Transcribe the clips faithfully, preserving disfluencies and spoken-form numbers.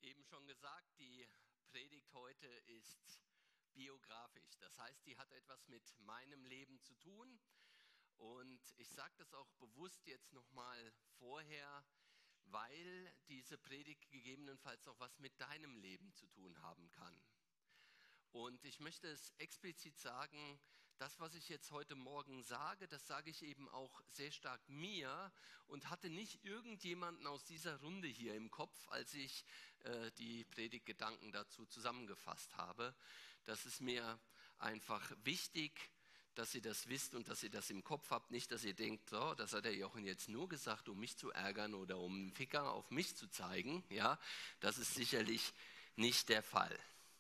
eben schon gesagt, die Predigt heute ist biografisch. Das heißt, die hat etwas mit meinem Leben zu tun. Und ich sage das auch bewusst jetzt nochmal vorher, weil diese Predigt gegebenenfalls auch was mit deinem Leben zu tun haben kann. Und ich möchte es explizit sagen, das, was ich jetzt heute Morgen sage, das sage ich eben auch sehr stark mir und hatte nicht irgendjemanden aus dieser Runde hier im Kopf, als ich äh, die Predigtgedanken dazu zusammengefasst habe. Das ist mir einfach wichtig, dass ihr das wisst und dass ihr das im Kopf habt. Nicht, dass ihr denkt, so, das hat der Jochen jetzt nur gesagt, um mich zu ärgern oder um einen Finger auf mich zu zeigen. Ja, das ist sicherlich nicht der Fall.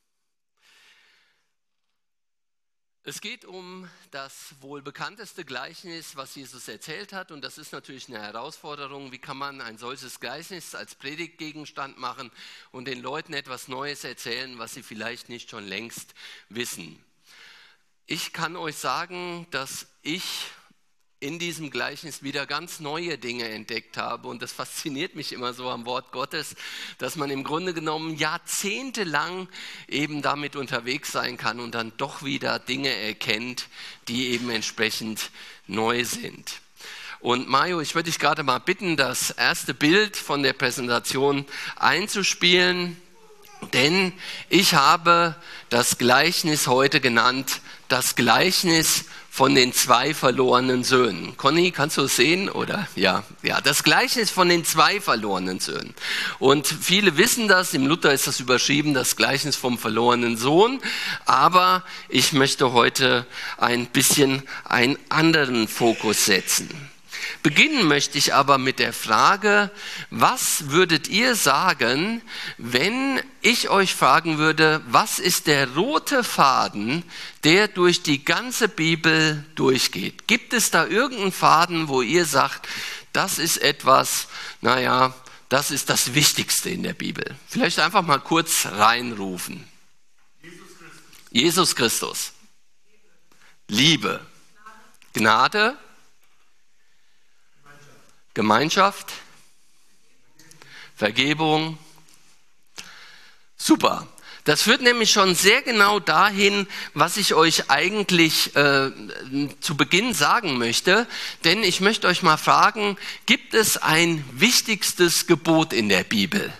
Es geht um das wohl bekannteste Gleichnis, was Jesus erzählt hat. Und das ist natürlich eine Herausforderung. Wie kann man ein solches Gleichnis als Predigtgegenstand machen und den Leuten etwas Neues erzählen, was sie vielleicht nicht schon längst wissen? Ich kann euch sagen, dass ich in diesem Gleichnis wieder ganz neue Dinge entdeckt habe. Und das fasziniert mich immer so am Wort Gottes, dass man im Grunde genommen jahrzehntelang eben damit unterwegs sein kann und dann doch wieder Dinge erkennt, die eben entsprechend neu sind. Und Mario, ich würde dich gerade mal bitten, das erste Bild von der Präsentation einzuspielen, denn ich habe das Gleichnis heute genannt, das Gleichnis von den zwei verlorenen Söhnen. Conny, kannst du es sehen? Oder? Ja, ja, das Gleichnis von den zwei verlorenen Söhnen. Und viele wissen das, im Luther ist das überschrieben, das Gleichnis vom verlorenen Sohn. Aber ich möchte heute ein bisschen einen anderen Fokus setzen. Beginnen möchte ich aber mit der Frage, was würdet ihr sagen, wenn ich euch fragen würde, was ist der rote Faden, der durch die ganze Bibel durchgeht? Gibt es da irgendeinen Faden, wo ihr sagt, das ist etwas, naja, das ist das Wichtigste in der Bibel? Vielleicht einfach mal kurz reinrufen. Jesus Christus. Jesus Christus. Liebe. Gnade. Gemeinschaft, Vergebung, super. Das führt nämlich schon sehr genau dahin, was ich euch eigentlich äh, zu Beginn sagen möchte. Denn ich möchte euch mal fragen, gibt es ein wichtigstes Gebot in der Bibel?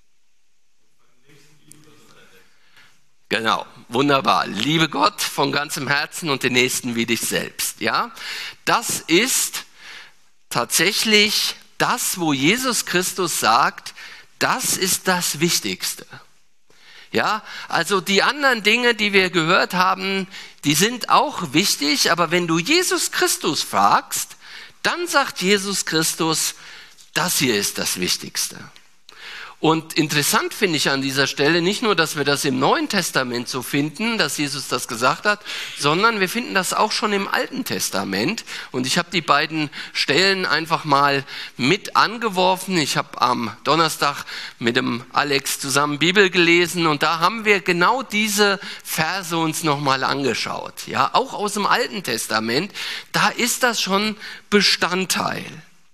Genau, wunderbar. Liebe Gott von ganzem Herzen und den Nächsten wie dich selbst. Ja, das ist tatsächlich das, wo Jesus Christus sagt, das ist das Wichtigste. Ja, also die anderen Dinge, die wir gehört haben, die sind auch wichtig, aber wenn du Jesus Christus fragst, dann sagt Jesus Christus, das hier ist das Wichtigste. Und interessant finde ich an dieser Stelle nicht nur, dass wir das im Neuen Testament so finden, dass Jesus das gesagt hat, sondern wir finden das auch schon im Alten Testament. Und ich habe die beiden Stellen einfach mal mit angeworfen. Ich habe am Donnerstag mit dem Alex zusammen Bibel gelesen und da haben wir genau diese Verse uns nochmal angeschaut. Ja, auch aus dem Alten Testament, da ist das schon Bestandteil.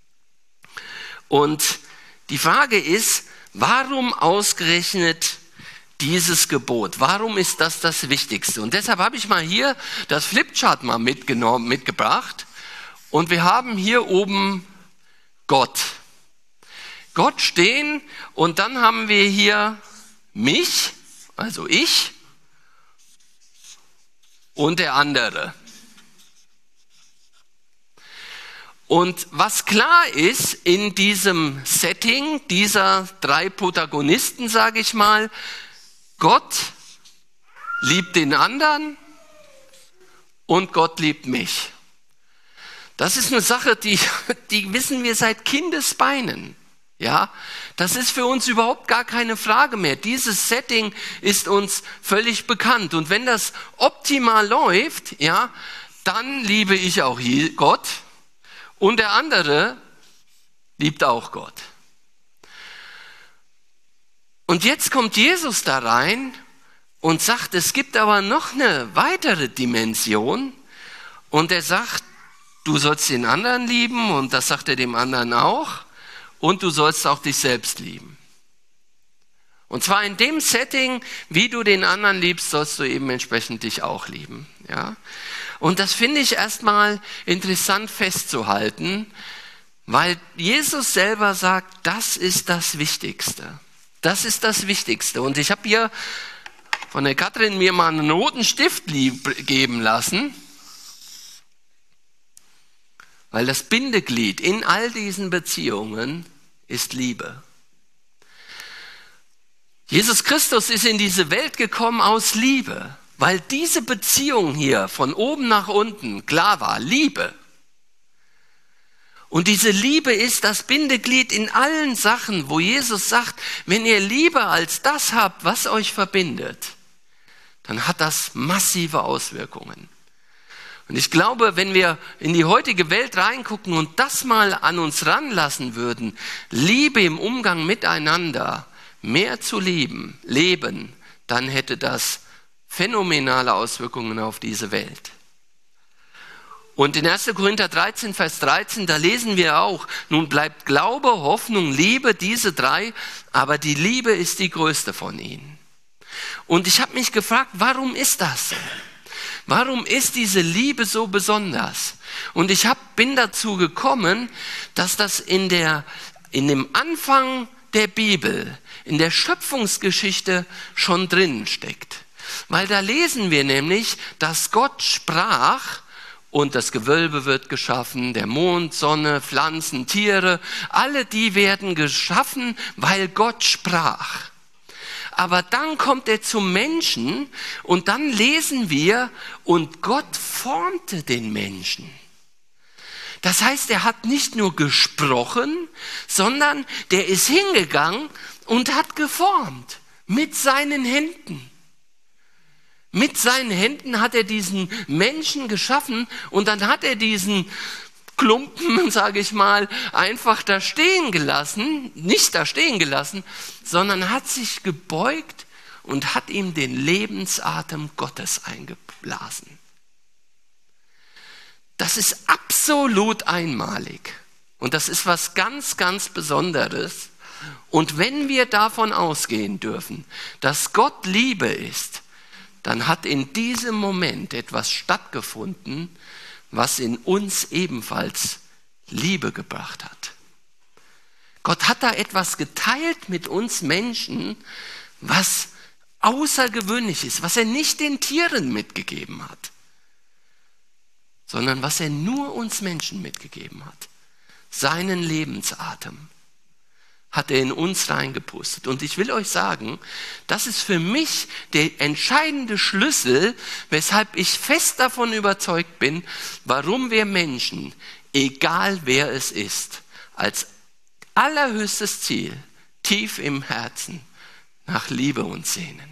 Und die Frage ist, warum ausgerechnet dieses Gebot? Warum ist das das Wichtigste? Und deshalb habe ich mal hier das Flipchart mal mitgenommen, mitgebracht. Und wir haben hier oben Gott. Gott stehen und dann haben wir hier mich, also ich, und der andere. Und was klar ist in diesem Setting dieser drei Protagonisten, sage ich mal, Gott liebt den anderen und Gott liebt mich. Das ist eine Sache, die, die wissen wir seit Kindesbeinen. Ja, das ist für uns überhaupt gar keine Frage mehr. Dieses Setting ist uns völlig bekannt. Und wenn das optimal läuft, ja, dann liebe ich auch Gott. Und der andere liebt auch Gott. Und jetzt kommt Jesus da rein und sagt, es gibt aber noch eine weitere Dimension. Und er sagt, du sollst den anderen lieben und das sagt er dem anderen auch. Und du sollst auch dich selbst lieben. Und zwar in dem Setting, wie du den anderen liebst, sollst du eben entsprechend dich auch lieben. Ja? Und das finde ich erstmal interessant festzuhalten, weil Jesus selber sagt, das ist das Wichtigste. Das ist das Wichtigste. Und ich habe hier von der Katrin mir mal einen roten Stift geben lassen, weil das Bindeglied in all diesen Beziehungen ist Liebe. Jesus Christus ist in diese Welt gekommen aus Liebe, weil diese Beziehung hier von oben nach unten klar war, Liebe. Und diese Liebe ist das Bindeglied in allen Sachen, wo Jesus sagt, wenn ihr Liebe als das habt, was euch verbindet, dann hat das massive Auswirkungen. Und ich glaube, wenn wir in die heutige Welt reingucken und das mal an uns ranlassen würden, Liebe im Umgang miteinander, mehr zu lieben, leben, dann hätte das phänomenale Auswirkungen auf diese Welt. Und in erster Korinther dreizehn, Vers dreizehn, da lesen wir auch, nun bleibt Glaube, Hoffnung, Liebe, diese drei, aber die Liebe ist die größte von ihnen. Und ich habe mich gefragt, warum ist das so? Warum ist diese Liebe so besonders? Und ich hab, bin dazu gekommen, dass das in, der, in dem Anfang der Bibel, in der Schöpfungsgeschichte schon drin steckt. Weil da lesen wir nämlich, dass Gott sprach und das Gewölbe wird geschaffen, der Mond, Sonne, Pflanzen, Tiere, alle die werden geschaffen, weil Gott sprach. Aber dann kommt er zum Menschen und dann lesen wir, und Gott formte den Menschen. Das heißt, er hat nicht nur gesprochen, sondern der ist hingegangen und hat geformt mit seinen Händen. Mit seinen Händen hat er diesen Menschen geschaffen und dann hat er diesen Klumpen, sage ich mal, einfach da stehen gelassen, nicht da stehen gelassen, sondern hat sich gebeugt und hat ihm den Lebensatem Gottes eingeblasen. Das ist absolut einmalig und das ist was ganz, ganz Besonderes. Und wenn wir davon ausgehen dürfen, dass Gott Liebe ist, dann hat in diesem Moment etwas stattgefunden, was in uns ebenfalls Liebe gebracht hat. Gott hat da etwas geteilt mit uns Menschen, was außergewöhnlich ist, was er nicht den Tieren mitgegeben hat, sondern was er nur uns Menschen mitgegeben hat. Seinen Lebensatem hat er in uns reingepustet. Und ich will euch sagen, das ist für mich der entscheidende Schlüssel, weshalb ich fest davon überzeugt bin, warum wir Menschen, egal wer es ist, als allerhöchstes Ziel, tief im Herzen, nach Liebe uns sehnen.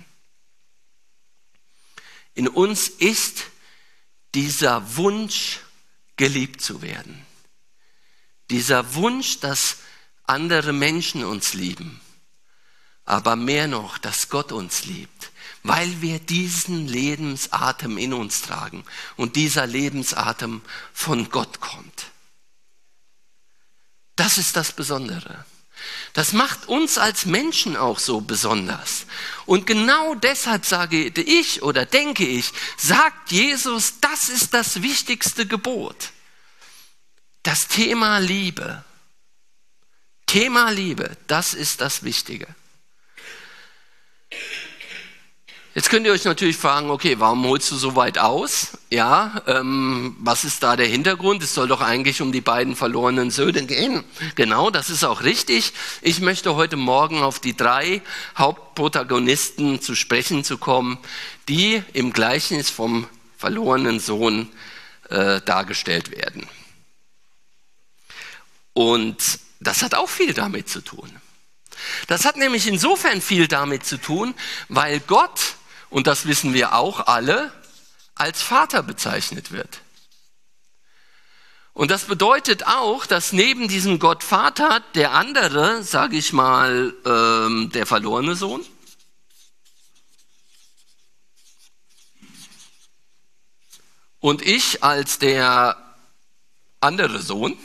In uns ist dieser Wunsch, geliebt zu werden. Dieser Wunsch, dass andere Menschen uns lieben, aber mehr noch, dass Gott uns liebt, weil wir diesen Lebensatem in uns tragen und dieser Lebensatem von Gott kommt. Das ist das Besondere. Das macht uns als Menschen auch so besonders. Und genau deshalb sage ich oder denke ich, sagt Jesus, das ist das wichtigste Gebot. Das Thema Liebe. Thema Liebe, das ist das Wichtige. Jetzt könnt ihr euch natürlich fragen, okay, warum holst du so weit aus? Ja, ähm, was ist da der Hintergrund? Es soll doch eigentlich um die beiden verlorenen Söhne gehen. Genau, das ist auch richtig. Ich möchte heute Morgen auf die drei Hauptprotagonisten zu sprechen zu kommen, die im Gleichnis vom verlorenen Sohn äh, dargestellt werden. Und das hat auch viel damit zu tun. Das hat nämlich insofern viel damit zu tun, weil Gott, und das wissen wir auch alle, als Vater bezeichnet wird. Und das bedeutet auch, dass neben diesem Gott Vater der andere, sage ich mal, ähm, der verlorene Sohn, und ich als der andere Sohn,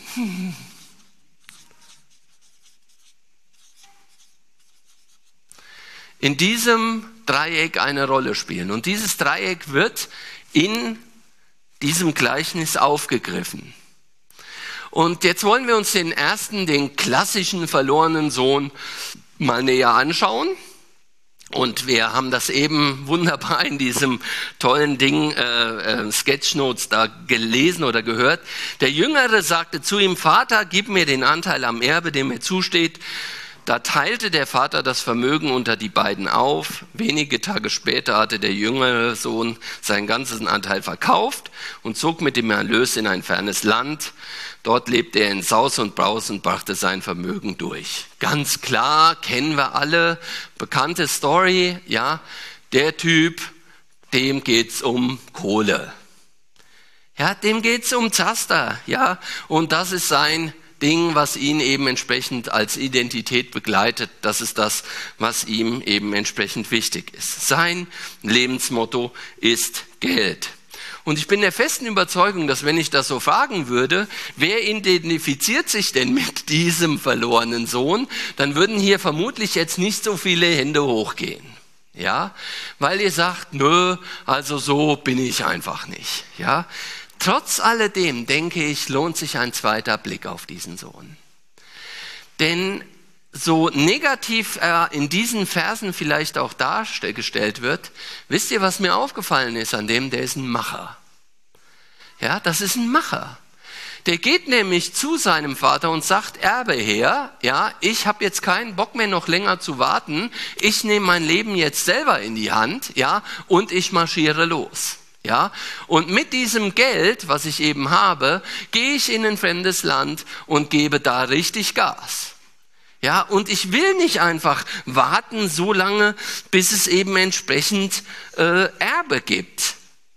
in diesem Dreieck eine Rolle spielen. Und dieses Dreieck wird in diesem Gleichnis aufgegriffen. Und jetzt wollen wir uns den ersten, den klassischen verlorenen Sohn mal näher anschauen. Und wir haben das eben wunderbar in diesem tollen Ding, äh, äh, Sketchnotes, da gelesen oder gehört. Der Jüngere sagte zu ihm: Vater, gib mir den Anteil am Erbe, der mir zusteht. Da teilte der Vater das Vermögen unter die beiden auf. Wenige Tage später hatte der jüngere Sohn seinen ganzen Anteil verkauft und zog mit dem Erlös in ein fernes Land. Dort lebte er in Saus und Braus und brachte sein Vermögen durch. Ganz klar, kennen wir alle, bekannte Story, ja, der Typ, dem geht's um Kohle. Ja, dem geht's um Zaster, ja, und das ist sein Ding, was ihn eben entsprechend als Identität begleitet. Das ist das, was ihm eben entsprechend wichtig ist. Sein Lebensmotto ist Geld. Und ich bin der festen Überzeugung, dass wenn ich das so fragen würde, wer identifiziert sich denn mit diesem verlorenen Sohn, dann würden hier vermutlich jetzt nicht so viele Hände hochgehen. Ja, weil ihr sagt, nö, also so bin ich einfach nicht. Ja, trotz alledem, denke ich, lohnt sich ein zweiter Blick auf diesen Sohn. Denn so negativ er in diesen Versen vielleicht auch dargestellt wird, wisst ihr, was mir aufgefallen ist an dem? Der ist ein Macher. Ja, das ist ein Macher. Der geht nämlich zu seinem Vater und sagt: Erbe her, ja, ich habe jetzt keinen Bock mehr noch länger zu warten, ich nehme mein Leben jetzt selber in die Hand, ja, und ich marschiere los. Ja, und mit diesem Geld, was ich eben habe, gehe ich in ein fremdes Land und gebe da richtig Gas. Ja, und ich will nicht einfach warten so lange, bis es eben entsprechend äh, Erbe gibt.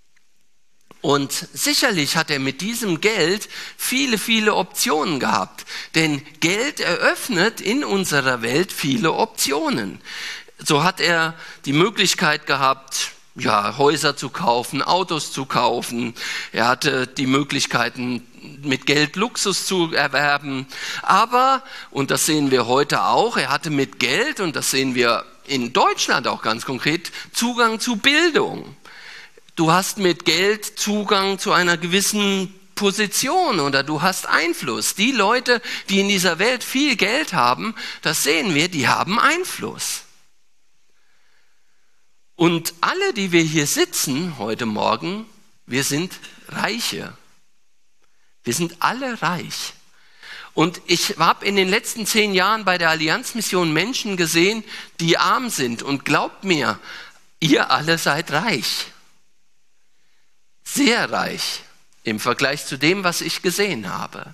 Und sicherlich hat er mit diesem Geld viele, viele Optionen gehabt. Denn Geld eröffnet in unserer Welt viele Optionen. So hat er die Möglichkeit gehabt, ja, Häuser zu kaufen, Autos zu kaufen. Er hatte die Möglichkeiten, mit Geld Luxus zu erwerben. Aber, und das sehen wir heute auch, er hatte mit Geld, und das sehen wir in Deutschland auch ganz konkret, Zugang zu Bildung. Du hast mit Geld Zugang zu einer gewissen Position oder du hast Einfluss. Die Leute, die in dieser Welt viel Geld haben, das sehen wir, die haben Einfluss. Und alle, die wir hier sitzen heute Morgen, wir sind Reiche. Wir sind alle reich. Und ich habe in den letzten zehn Jahren bei der Allianzmission Menschen gesehen, die arm sind. Und glaubt mir, ihr alle seid reich. Sehr reich im Vergleich zu dem, was ich gesehen habe.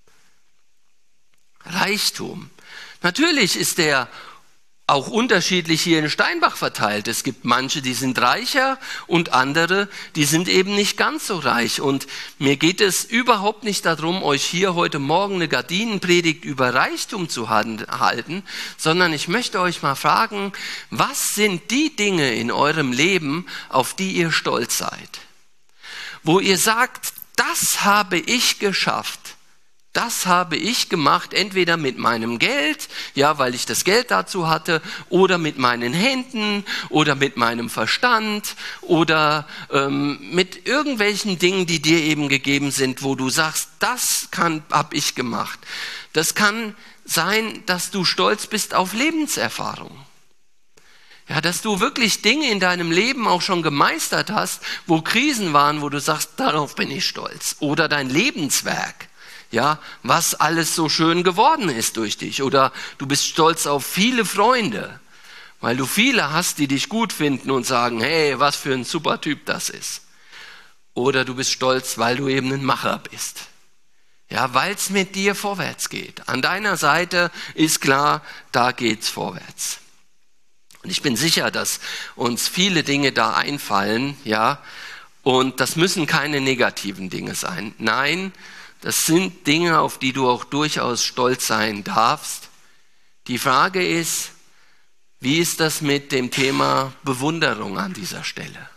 Reichtum. Natürlich ist der auch unterschiedlich hier in Steinbach verteilt. Es gibt manche, die sind reicher und andere, die sind eben nicht ganz so reich. Und mir geht es überhaupt nicht darum, euch hier heute Morgen eine Gardinenpredigt über Reichtum zu halten, sondern ich möchte euch mal fragen, was sind die Dinge in eurem Leben, auf die ihr stolz seid? Wo ihr sagt, das habe ich geschafft. Das habe ich gemacht, entweder mit meinem Geld, ja, weil ich das Geld dazu hatte, oder mit meinen Händen oder mit meinem Verstand oder ähm, mit irgendwelchen Dingen, die dir eben gegeben sind, wo du sagst, das habe ich gemacht. Das kann sein, dass du stolz bist auf Lebenserfahrung. Ja, dass du wirklich Dinge in deinem Leben auch schon gemeistert hast, wo Krisen waren, wo du sagst, darauf bin ich stolz. Oder dein Lebenswerk. Ja, was alles so schön geworden ist durch dich. Oder du bist stolz auf viele Freunde, weil du viele hast, die dich gut finden und sagen, hey, was für ein super Typ das ist. Oder du bist stolz, weil du eben ein Macher bist. Ja, weil es mit dir vorwärts geht. An deiner Seite ist klar, da geht's vorwärts. Und ich bin sicher, dass uns viele Dinge da einfallen, ja, und das müssen keine negativen Dinge sein. Nein, das sind Dinge, auf die du auch durchaus stolz sein darfst. Die Frage ist, wie ist das mit dem Thema Bewunderung an dieser Stelle?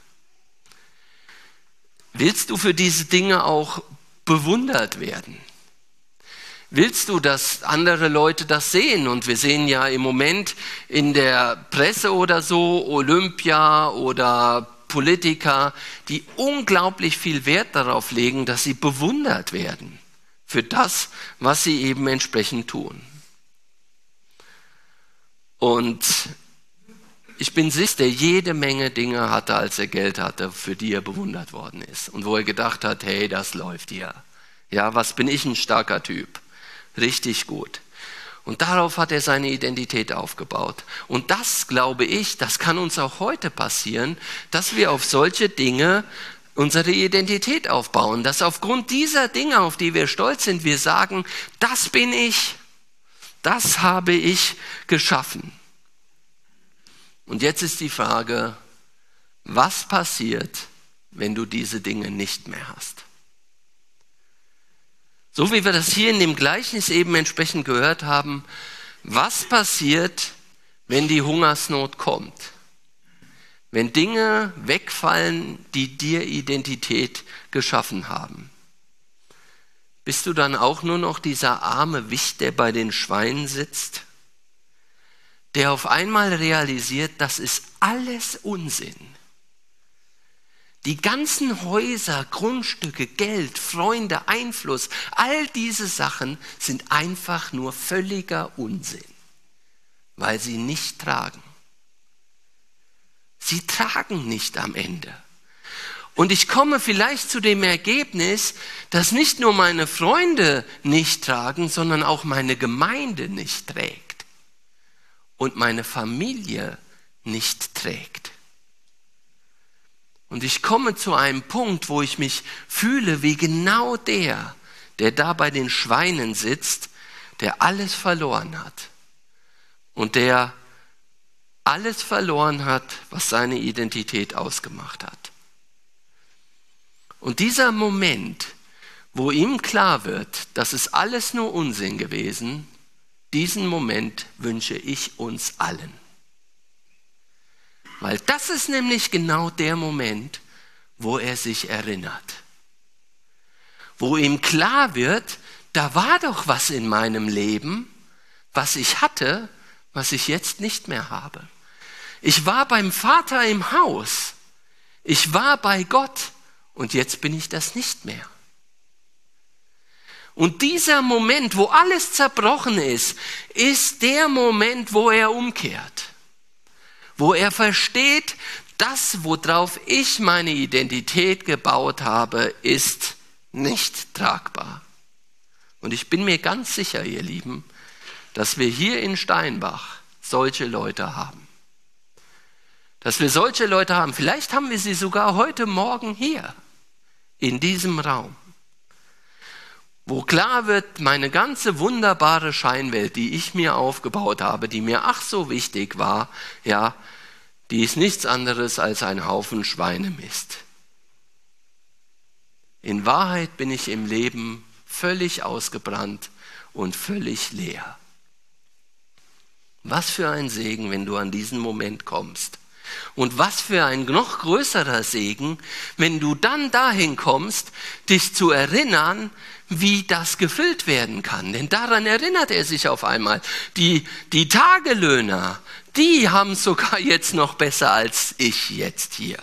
Willst du für diese Dinge auch bewundert werden? Willst du, dass andere Leute das sehen? Und wir sehen ja im Moment in der Presse oder so, Olympia oder Politiker, die unglaublich viel Wert darauf legen, dass sie bewundert werden für das, was sie eben entsprechend tun. Und ich bin sicher, der jede Menge Dinge hatte, als er Geld hatte, für die er bewundert worden ist. Und wo er gedacht hat, hey, das läuft hier. Ja, was bin ich ein starker Typ. Richtig gut. Und darauf hat er seine Identität aufgebaut. Und das, glaube ich, das kann uns auch heute passieren, dass wir auf solche Dinge unsere Identität aufbauen. Dass aufgrund dieser Dinge, auf die wir stolz sind, wir sagen, das bin ich, das habe ich geschaffen. Und jetzt ist die Frage, was passiert, wenn du diese Dinge nicht mehr hast? So wie wir das hier in dem Gleichnis eben entsprechend gehört haben, was passiert, wenn die Hungersnot kommt? Wenn Dinge wegfallen, die dir Identität geschaffen haben? Bist du dann auch nur noch dieser arme Wicht, der bei den Schweinen sitzt? Der auf einmal realisiert, das ist alles Unsinn. Die ganzen Häuser, Grundstücke, Geld, Freunde, Einfluss, all diese Sachen sind einfach nur völliger Unsinn, weil sie nicht tragen. Sie tragen nicht am Ende. Und ich komme vielleicht zu dem Ergebnis, dass nicht nur meine Freunde nicht tragen, sondern auch meine Gemeinde nicht trägt und meine Familie nicht trägt. Und ich komme zu einem Punkt, wo ich mich fühle wie genau der, der da bei den Schweinen sitzt, der alles verloren hat und der alles verloren hat, was seine Identität ausgemacht hat. Und dieser Moment, wo ihm klar wird, das ist alles nur Unsinn gewesen, diesen Moment wünsche ich uns allen. Weil das ist nämlich genau der Moment, wo er sich erinnert. Wo ihm klar wird, da war doch was in meinem Leben, was ich hatte, was ich jetzt nicht mehr habe. Ich war beim Vater im Haus. Ich war bei Gott und jetzt bin ich das nicht mehr. Und dieser Moment, wo alles zerbrochen ist, ist der Moment, wo er umkehrt. Wo er versteht, das, worauf ich meine Identität gebaut habe, ist nicht tragbar. Und ich bin mir ganz sicher, ihr Lieben, dass wir hier in Steinbach solche Leute haben. Dass wir solche Leute haben. Vielleicht haben wir sie sogar heute Morgen hier, in diesem Raum. Wo klar wird, meine ganze wunderbare Scheinwelt, die ich mir aufgebaut habe, die mir ach so wichtig war, ja, die ist nichts anderes als ein Haufen Schweinemist. In Wahrheit bin ich im Leben völlig ausgebrannt und völlig leer. Was für ein Segen, wenn du an diesen Moment kommst. Und was für ein noch größerer Segen, wenn du dann dahin kommst, dich zu erinnern, wie das gefüllt werden kann. Denn daran erinnert er sich auf einmal. Die, die Tagelöhner, die haben es sogar jetzt noch besser als ich jetzt hier.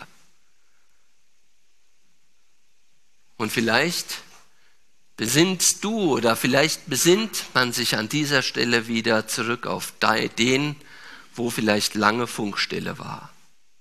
Und vielleicht besinnst du oder vielleicht besinnt man sich an dieser Stelle wieder zurück auf den, wo vielleicht lange Funkstille war.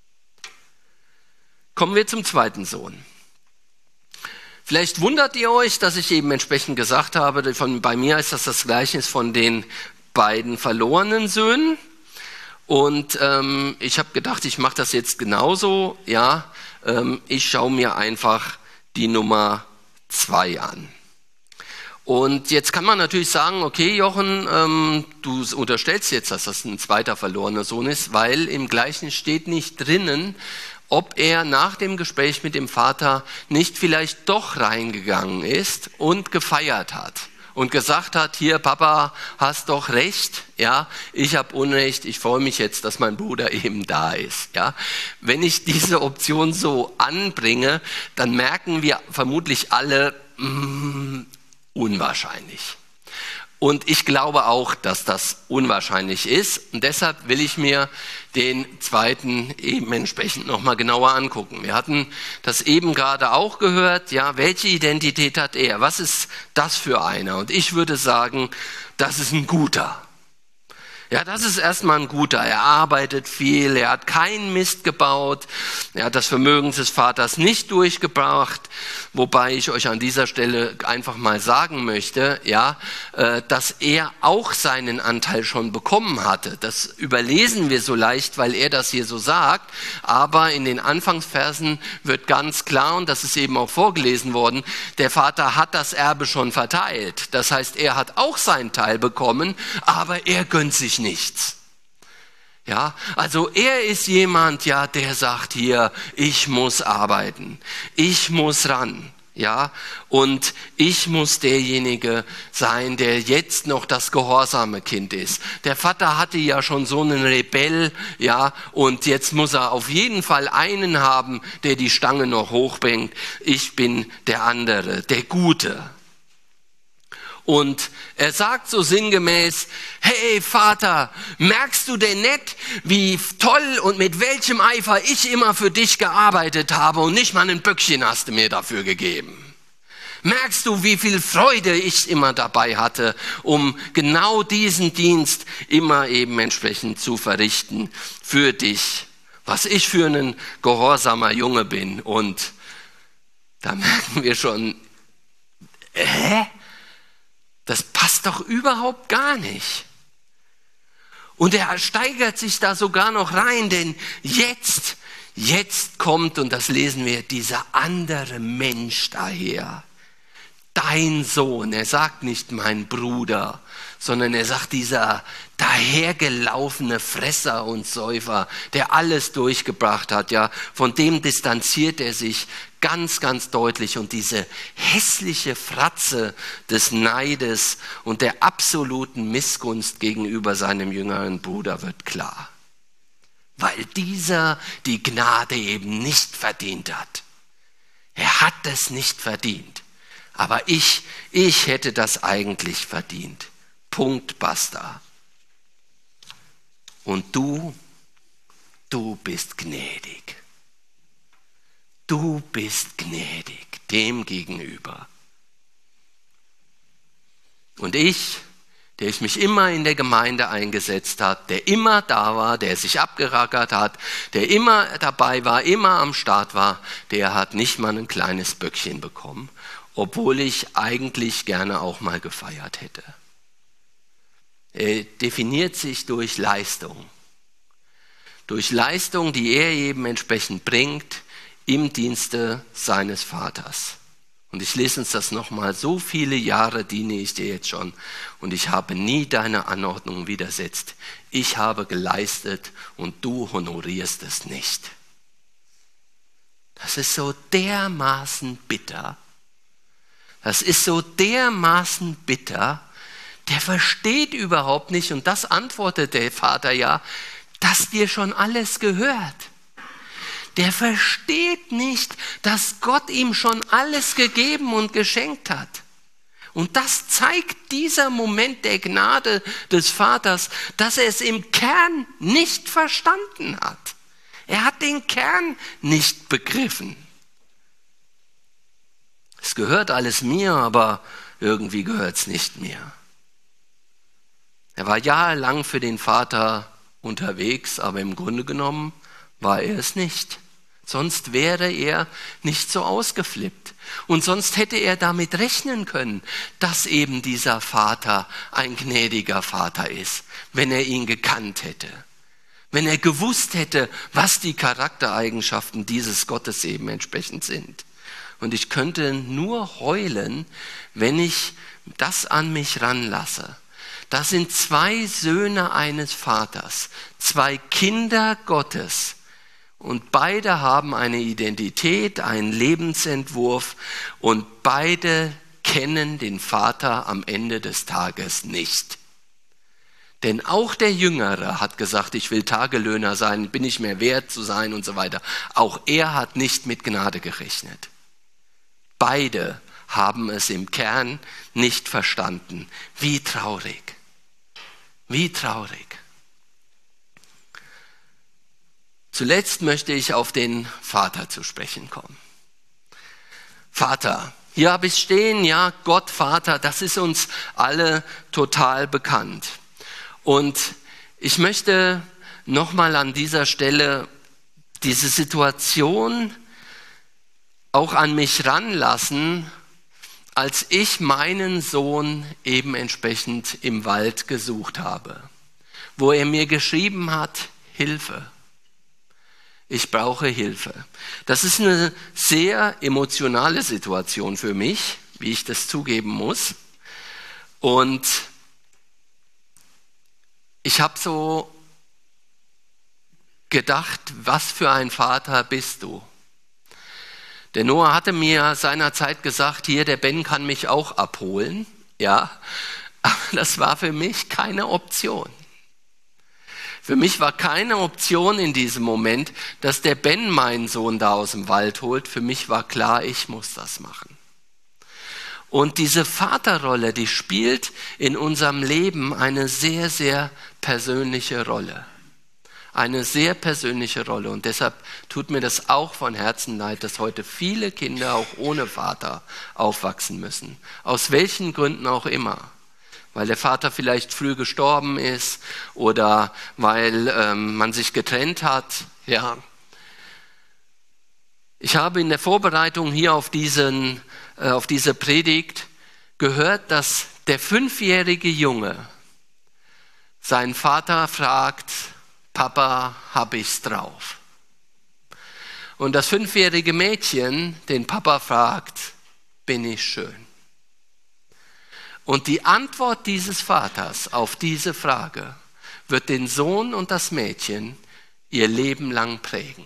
Kommen wir zum zweiten Sohn. Vielleicht wundert ihr euch, dass ich eben entsprechend gesagt habe, von, bei mir ist das das Gleichnis von den beiden verlorenen Söhnen. Und ähm, ich habe gedacht, ich mache das jetzt genauso. Ja, ähm, ich schaue mir einfach die Nummer zwei an. Und jetzt kann man natürlich sagen, okay Jochen, ähm, du unterstellst jetzt, dass das ein zweiter verlorener Sohn ist, weil im Gleichnis steht nicht drinnen, ob er nach dem Gespräch mit dem Vater nicht vielleicht doch reingegangen ist und gefeiert hat und gesagt hat, hier Papa, hast doch recht, ja, ich habe Unrecht, ich freue mich jetzt, dass mein Bruder eben da ist. Ja. Wenn ich diese Option so anbringe, dann merken wir vermutlich alle, mh, unwahrscheinlich. Und ich glaube auch, dass das unwahrscheinlich ist. Und deshalb will ich mir den zweiten eben entsprechend nochmal genauer angucken. Wir hatten das eben gerade auch gehört. Ja, welche Identität hat er? Was ist das für einer? Und ich würde sagen, das ist ein guter. Ja, das ist erstmal ein guter. Er arbeitet viel, er hat keinen Mist gebaut, er hat das Vermögen des Vaters nicht durchgebracht, wobei ich euch an dieser Stelle einfach mal sagen möchte, ja, dass er auch seinen Anteil schon bekommen hatte. Das überlesen wir so leicht, weil er das hier so sagt, aber in den Anfangsversen wird ganz klar, und das ist eben auch vorgelesen worden, der Vater hat das Erbe schon verteilt. Das heißt, er hat auch seinen Teil bekommen, aber er gönnt sich nichts. Ja, also er ist jemand, ja, der sagt hier, ich muss arbeiten, ich muss ran, ja, und ich muss derjenige sein, der jetzt noch das gehorsame Kind ist. Der Vater hatte ja schon so einen Rebell, ja, und jetzt muss er auf jeden Fall einen haben, der die Stange noch hochbringt. Ich bin der andere, der Gute. Und er sagt so sinngemäß, hey Vater, merkst du denn nicht, wie toll und mit welchem Eifer ich immer für dich gearbeitet habe und nicht mal ein Böckchen hast du mir dafür gegeben? Merkst du, wie viel Freude ich immer dabei hatte, um genau diesen Dienst immer eben entsprechend zu verrichten für dich, was ich für ein gehorsamer Junge bin. Und da merken wir schon, hä? Das passt doch überhaupt gar nicht. Und er steigert sich da sogar noch rein, denn jetzt, jetzt kommt, und das lesen wir, dieser andere Mensch daher. Dein Sohn, er sagt nicht mein Bruder, sondern er sagt dieser dahergelaufene Fresser und Säufer, der alles durchgebracht hat, ja, von dem distanziert er sich ganz, ganz deutlich, und diese hässliche Fratze des Neides und der absoluten Missgunst gegenüber seinem jüngeren Bruder wird klar, weil dieser die Gnade eben nicht verdient hat. Er hat es nicht verdient, aber ich, ich hätte das eigentlich verdient. Punkt, basta. Und du, du bist gnädig. Du bist gnädig dem gegenüber. Und ich, der ich mich immer in der Gemeinde eingesetzt habe, der immer da war, der sich abgerackert hat, der immer dabei war, immer am Start war, der hat nicht mal ein kleines Böckchen bekommen, obwohl ich eigentlich gerne auch mal gefeiert hätte. Er definiert sich durch Leistung. Durch Leistung, die er eben entsprechend bringt im Dienste seines Vaters. Und ich lese uns das nochmal. So viele Jahre diene ich dir jetzt schon und ich habe nie deine Anordnung widersetzt. Ich habe geleistet und du honorierst es nicht. Das ist so dermaßen bitter. Das ist so dermaßen bitter. Der versteht überhaupt nicht, und das antwortet der Vater ja, dass dir schon alles gehört. Der versteht nicht, dass Gott ihm schon alles gegeben und geschenkt hat. Und das zeigt dieser Moment der Gnade des Vaters, dass er es im Kern nicht verstanden hat. Er hat den Kern nicht begriffen. Es gehört alles mir, aber irgendwie gehört es nicht mir. Er war jahrelang für den Vater unterwegs, aber im Grunde genommen war er es nicht. Sonst wäre er nicht so ausgeflippt. Und sonst hätte er damit rechnen können, dass eben dieser Vater ein gnädiger Vater ist, wenn er ihn gekannt hätte. Wenn er gewusst hätte, was die Charaktereigenschaften dieses Gottes eben entsprechend sind. Und ich könnte nur heulen, wenn ich das an mich ranlasse. Das sind zwei Söhne eines Vaters, zwei Kinder Gottes. Und beide haben eine Identität, einen Lebensentwurf, und beide kennen den Vater am Ende des Tages nicht. Denn auch der Jüngere hat gesagt, ich will Tagelöhner sein, bin nicht mehr wert zu sein und so weiter. Auch er hat nicht mit Gnade gerechnet. Beide haben es im Kern nicht verstanden. Wie traurig. Wie traurig. Zuletzt möchte ich auf den Vater zu sprechen kommen. Vater, hier habe ich stehen, ja, Gott, Vater, das ist uns alle total bekannt. Und ich möchte nochmal an dieser Stelle diese Situation auch an mich ranlassen, als ich meinen Sohn eben entsprechend im Wald gesucht habe, wo er mir geschrieben hat, Hilfe. Ich brauche Hilfe. Das ist eine sehr emotionale Situation für mich, wie ich das zugeben muss. Und ich habe so gedacht, was für ein Vater bist du? Der Noah hatte mir seinerzeit gesagt, hier, der Ben kann mich auch abholen. Ja, aber das war für mich keine Option. Für mich war keine Option in diesem Moment, dass der Ben meinen Sohn da aus dem Wald holt. Für mich war klar, ich muss das machen. Und diese Vaterrolle, die spielt in unserem Leben eine sehr, sehr persönliche Rolle. Eine sehr persönliche Rolle. Und deshalb tut mir das auch von Herzen leid, dass heute viele Kinder auch ohne Vater aufwachsen müssen. Aus welchen Gründen auch immer. Weil der Vater vielleicht früh gestorben ist oder weil ähm, man sich getrennt hat. Ja. Ich habe in der Vorbereitung hier auf, diesen, äh, auf diese Predigt gehört, dass der fünfjährige Junge seinen Vater fragt, Papa, hab ich's drauf? Und das fünfjährige Mädchen den Papa fragt, bin ich schön? Und die Antwort dieses Vaters auf diese Frage wird den Sohn und das Mädchen ihr Leben lang prägen.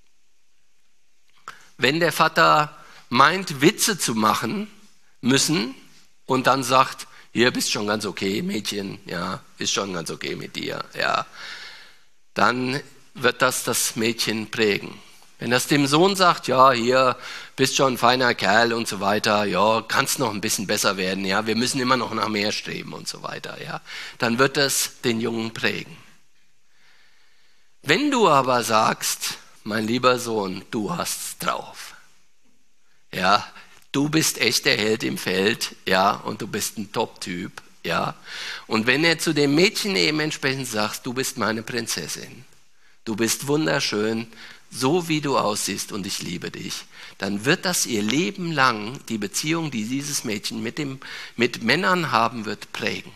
Wenn der Vater meint, Witze zu machen müssen und dann sagt, hier bist schon ganz okay, Mädchen, ja, ist schon ganz okay mit dir, ja, dann wird das das Mädchen prägen. Wenn das dem Sohn sagt, ja, hier bist schon ein feiner Kerl und so weiter, ja, kannst noch ein bisschen besser werden, ja, wir müssen immer noch nach mehr streben und so weiter, ja, dann wird das den Jungen prägen. Wenn du aber sagst, mein lieber Sohn, du hast's drauf, ja, du bist echt der Held im Feld, ja, und du bist ein Top-Typ, ja, und wenn er zu dem Mädchen eben entsprechend sagt, du bist meine Prinzessin, du bist wunderschön, so wie du aussiehst und ich liebe dich, dann wird das ihr Leben lang, die Beziehung, die dieses Mädchen mit, dem, mit Männern haben wird, prägen.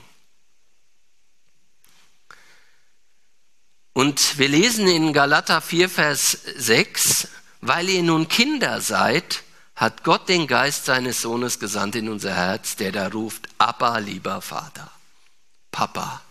Und wir lesen in Galater vier, Vers sechs, weil ihr nun Kinder seid, hat Gott den Geist seines Sohnes gesandt in unser Herz, der da ruft, Abba, lieber Vater, Papa.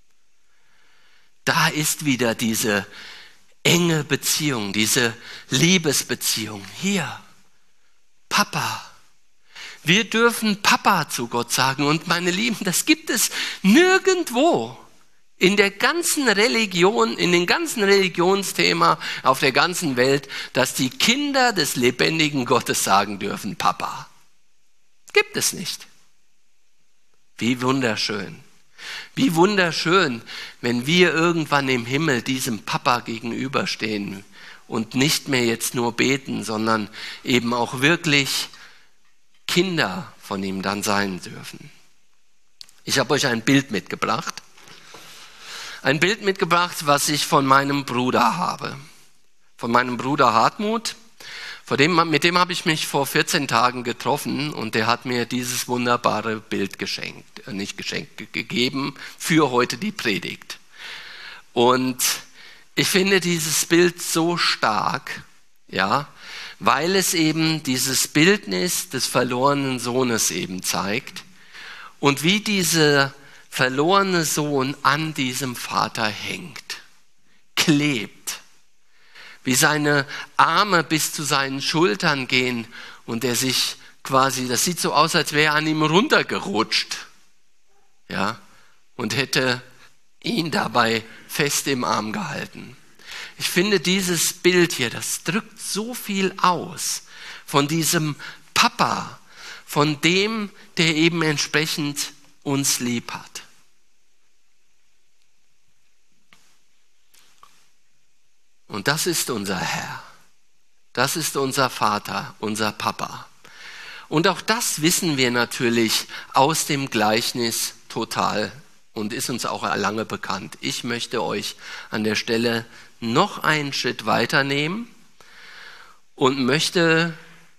Da ist wieder diese enge Beziehung, diese Liebesbeziehung. Hier, Papa. Wir dürfen Papa zu Gott sagen. Und meine Lieben, das gibt es nirgendwo in der ganzen Religion, in dem ganzen Religionsthema auf der ganzen Welt, dass die Kinder des lebendigen Gottes sagen dürfen, Papa. Gibt es nicht. Wie wunderschön. Wie wunderschön, wenn wir irgendwann im Himmel diesem Papa gegenüberstehen und nicht mehr jetzt nur beten, sondern eben auch wirklich Kinder von ihm dann sein dürfen. Ich habe euch ein Bild mitgebracht. Ein Bild mitgebracht, was ich von meinem Bruder habe. Von meinem Bruder Hartmut. Vor dem, mit dem habe ich mich vor vierzehn Tagen getroffen und der hat mir dieses wunderbare Bild geschenkt, äh, nicht geschenkt, gegeben für heute die Predigt. Und ich finde dieses Bild so stark, ja, weil es eben dieses Bildnis des verlorenen Sohnes eben zeigt und wie dieser verlorene Sohn an diesem Vater hängt, klebt. Wie seine Arme bis zu seinen Schultern gehen und er sich quasi, das sieht so aus, als wäre er an ihm runtergerutscht, ja, und hätte ihn dabei fest im Arm gehalten. Ich finde dieses Bild hier, das drückt so viel aus von diesem Papa, von dem, der eben entsprechend uns lieb hat. Und das ist unser Herr. Das ist unser Vater, unser Papa. Und auch das wissen wir natürlich aus dem Gleichnis total und ist uns auch lange bekannt. Ich möchte euch an der Stelle noch einen Schritt weiternehmen und möchte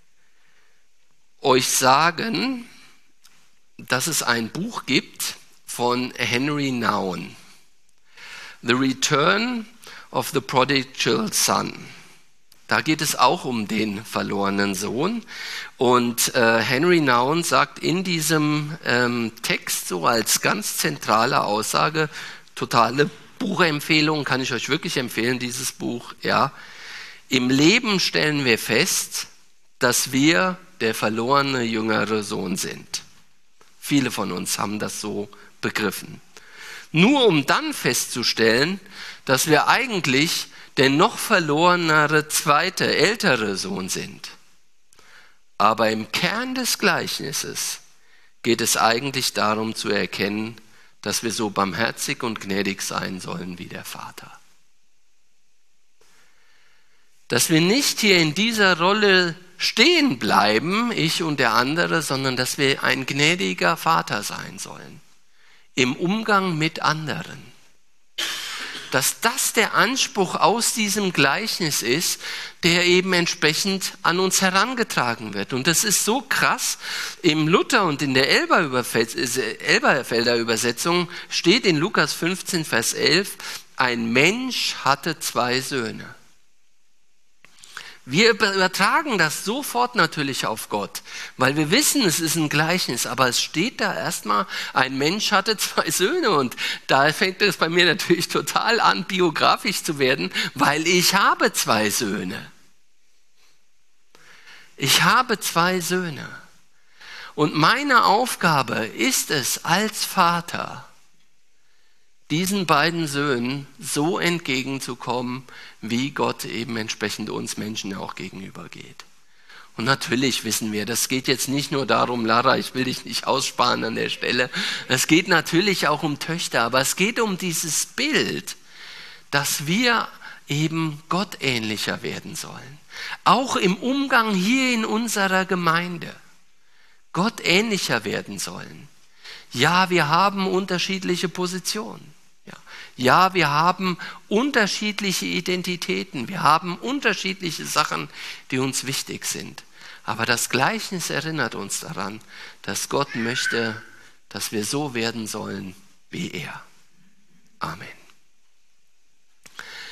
euch sagen, dass es ein Buch gibt von Henry Nouwen, The Return of the Prodigal Son. Da geht es auch um den verlorenen Sohn. Und äh, Henry Nouwen sagt in diesem ähm, Text so als ganz zentrale Aussage, totale Buchempfehlung, kann ich euch wirklich empfehlen, dieses Buch. Ja. Im Leben stellen wir fest, dass wir der verlorene jüngere Sohn sind. Viele von uns haben das so begriffen. Nur um dann festzustellen, dass wir eigentlich der noch verlorenere zweite, ältere Sohn sind. Aber im Kern des Gleichnisses geht es eigentlich darum zu erkennen, dass wir so barmherzig und gnädig sein sollen wie der Vater. Dass wir nicht hier in dieser Rolle stehen bleiben, ich und der andere, sondern dass wir ein gnädiger Vater sein sollen. Im Umgang mit anderen. Dass das der Anspruch aus diesem Gleichnis ist, der eben entsprechend an uns herangetragen wird. Und das ist so krass, im Luther und in der Elberfelder Übersetzung steht in Lukas fünfzehn, Vers elf, ein Mensch hatte zwei Söhne. Wir übertragen das sofort natürlich auf Gott, weil wir wissen, es ist ein Gleichnis, aber es steht da erstmal, ein Mensch hatte zwei Söhne und da fängt es bei mir natürlich total an, biografisch zu werden, weil ich habe zwei Söhne. Ich habe zwei Söhne und meine Aufgabe ist es als Vater, diesen beiden Söhnen so entgegenzukommen, wie Gott eben entsprechend uns Menschen auch gegenübergeht. Und natürlich wissen wir, das geht jetzt nicht nur darum, Lara, ich will dich nicht aussparen an der Stelle, es geht natürlich auch um Töchter, aber es geht um dieses Bild, dass wir eben gottähnlicher werden sollen. Auch im Umgang hier in unserer Gemeinde gottähnlicher werden sollen. Ja, wir haben unterschiedliche Positionen. Ja, wir haben unterschiedliche Identitäten, wir haben unterschiedliche Sachen, die uns wichtig sind. Aber das Gleichnis erinnert uns daran, dass Gott möchte, dass wir so werden sollen wie er. Amen.